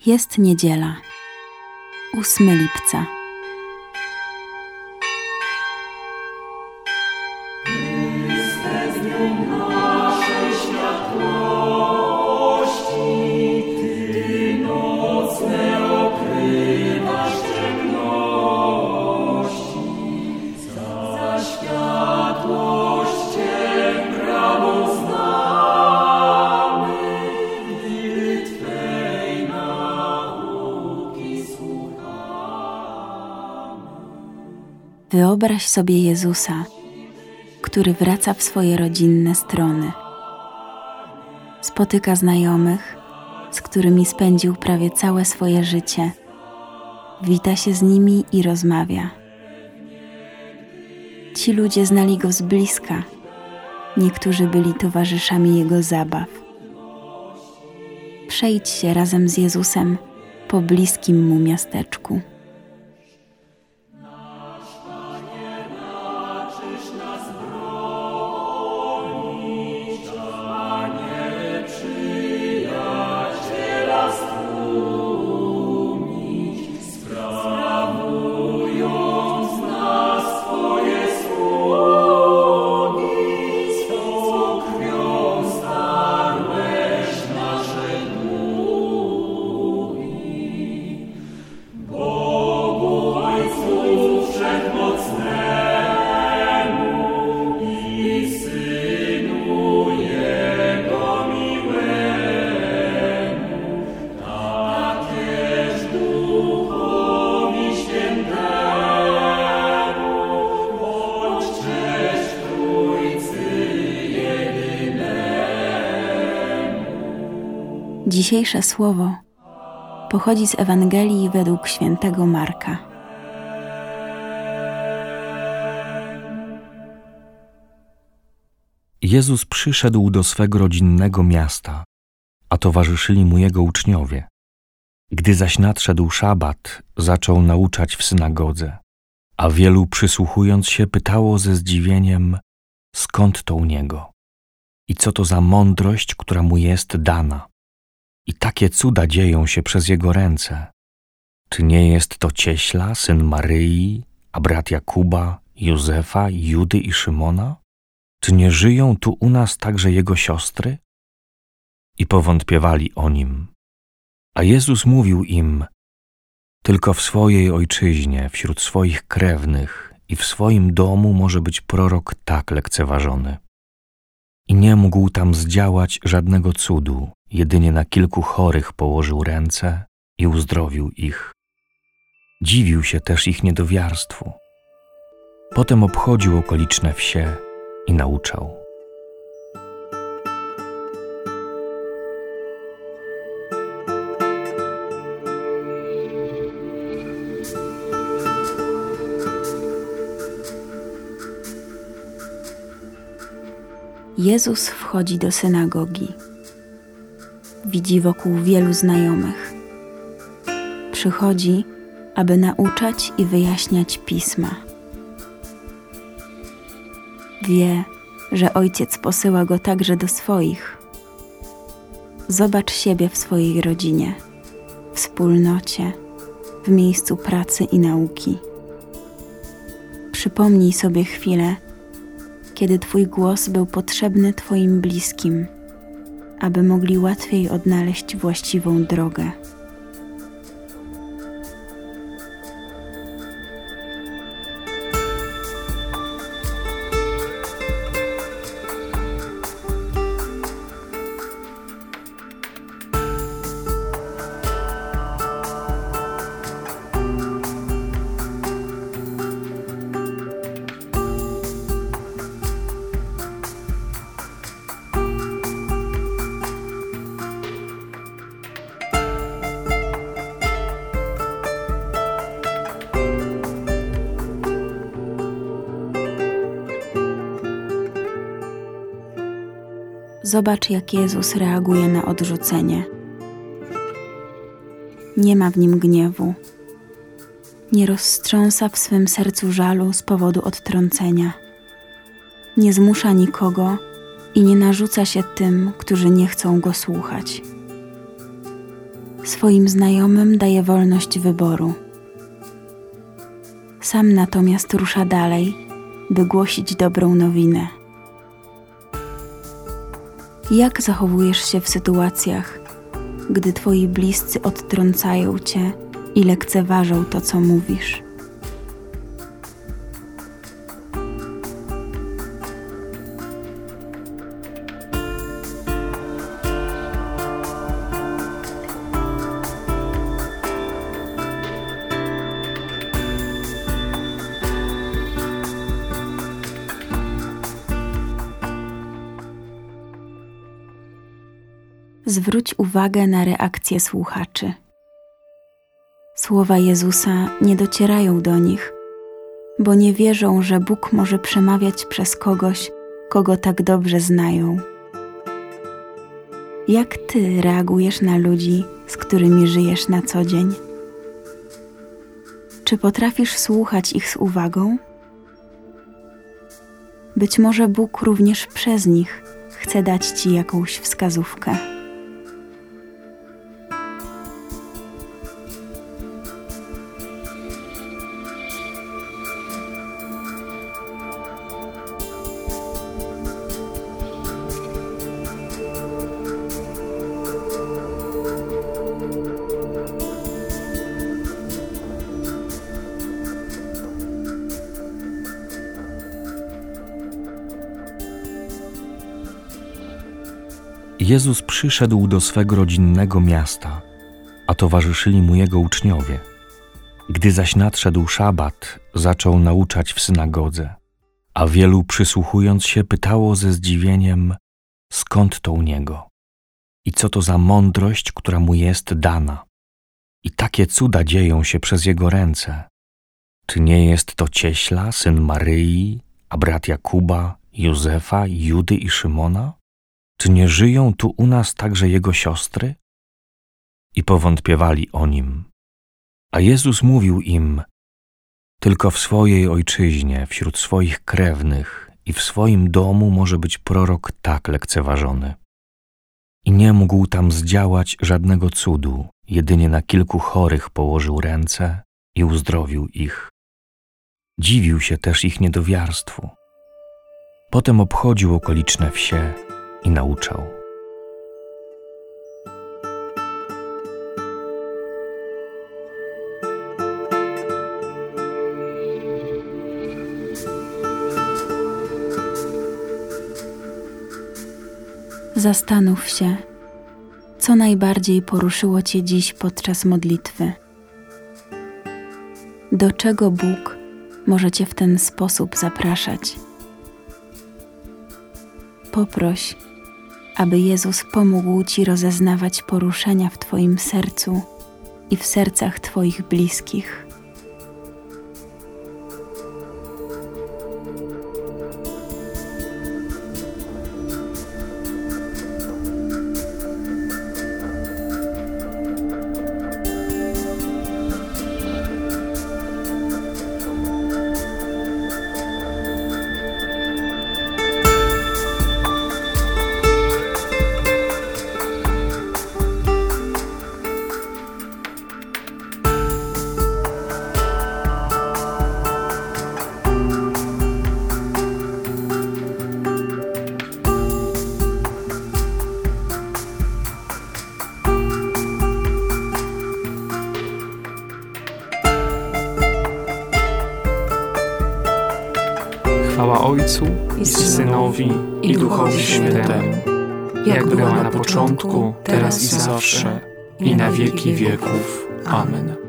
Jest niedziela, 8 lipca. Wyobraź sobie Jezusa, który wraca w swoje rodzinne strony. Spotyka znajomych, z którymi spędził prawie całe swoje życie. Wita się z nimi i rozmawia. Ci ludzie znali Go z bliska. Niektórzy byli towarzyszami Jego zabaw. Przejdź się razem z Jezusem po bliskim Mu miasteczku. Dzisiejsze słowo pochodzi z Ewangelii według świętego Marka. Jezus przyszedł do swego rodzinnego miasta, a towarzyszyli mu Jego uczniowie. Gdy zaś nadszedł szabat, zaczął nauczać w synagodze, a wielu przysłuchując się pytało ze zdziwieniem, skąd to u Niego i co to za mądrość, która Mu jest dana. I takie cuda dzieją się przez Jego ręce. Czy nie jest to cieśla, syn Maryi, a brat Jakuba, Józefa, Judy i Szymona? Czy nie żyją tu u nas także Jego siostry? I powątpiewali o Nim. A Jezus mówił im, tylko w swojej ojczyźnie, wśród swoich krewnych i w swoim domu może być prorok tak lekceważony. I nie mógł tam zdziałać żadnego cudu, jedynie na kilku chorych położył ręce i uzdrowił ich. Dziwił się też ich niedowiarstwu. Potem obchodził okoliczne wsie i nauczał. Jezus wchodzi do synagogi. Widzi wokół wielu znajomych. Przychodzi, aby nauczać i wyjaśniać Pisma. Wie, że Ojciec posyła Go także do swoich. Zobacz siebie w swojej rodzinie, wspólnocie, w miejscu pracy i nauki. Przypomnij sobie chwilę, kiedy Twój głos był potrzebny Twoim bliskim, aby mogli łatwiej odnaleźć właściwą drogę. Zobacz, jak Jezus reaguje na odrzucenie. Nie ma w Nim gniewu. Nie rozstrząsa w swym sercu żalu z powodu odtrącenia. Nie zmusza nikogo i nie narzuca się tym, którzy nie chcą Go słuchać. Swoim znajomym daje wolność wyboru. Sam natomiast rusza dalej, by głosić dobrą nowinę. Jak zachowujesz się w sytuacjach, gdy twoi bliscy odtrącają cię i lekceważą to, co mówisz? Zwróć uwagę na reakcję słuchaczy. Słowa Jezusa nie docierają do nich, bo nie wierzą, że Bóg może przemawiać przez kogoś, kogo tak dobrze znają. Jak ty reagujesz na ludzi, z którymi żyjesz na co dzień? Czy potrafisz słuchać ich z uwagą? Być może Bóg również przez nich chce dać ci jakąś wskazówkę. Jezus przyszedł do swego rodzinnego miasta, a towarzyszyli mu jego uczniowie. Gdy zaś nadszedł szabat, zaczął nauczać w synagodze, a wielu przysłuchując się pytało ze zdziwieniem, skąd to u niego i co to za mądrość, która mu jest dana. I takie cuda dzieją się przez jego ręce. Czy nie jest to cieśla, syn Maryi, a brat Jakuba, Józefa, Judy i Szymona? Czy nie żyją tu u nas także jego siostry? I powątpiewali o nim. A Jezus mówił im, tylko w swojej ojczyźnie, wśród swoich krewnych i w swoim domu może być prorok tak lekceważony. I nie mógł tam zdziałać żadnego cudu, jedynie na kilku chorych położył ręce i uzdrowił ich. Dziwił się też ich niedowiarstwu. Potem obchodził okoliczne wsie i nauczał. Zastanów się, co najbardziej poruszyło cię dziś podczas modlitwy. Do czego Bóg może cię w ten sposób zapraszać? Poproś, aby Jezus pomógł ci rozeznawać poruszenia w twoim sercu i w sercach twoich bliskich. Chwała Ojcu i Synowi i Duchowi Świętemu, jak była na początku, teraz i zawsze, i na wieki wieków. Amen.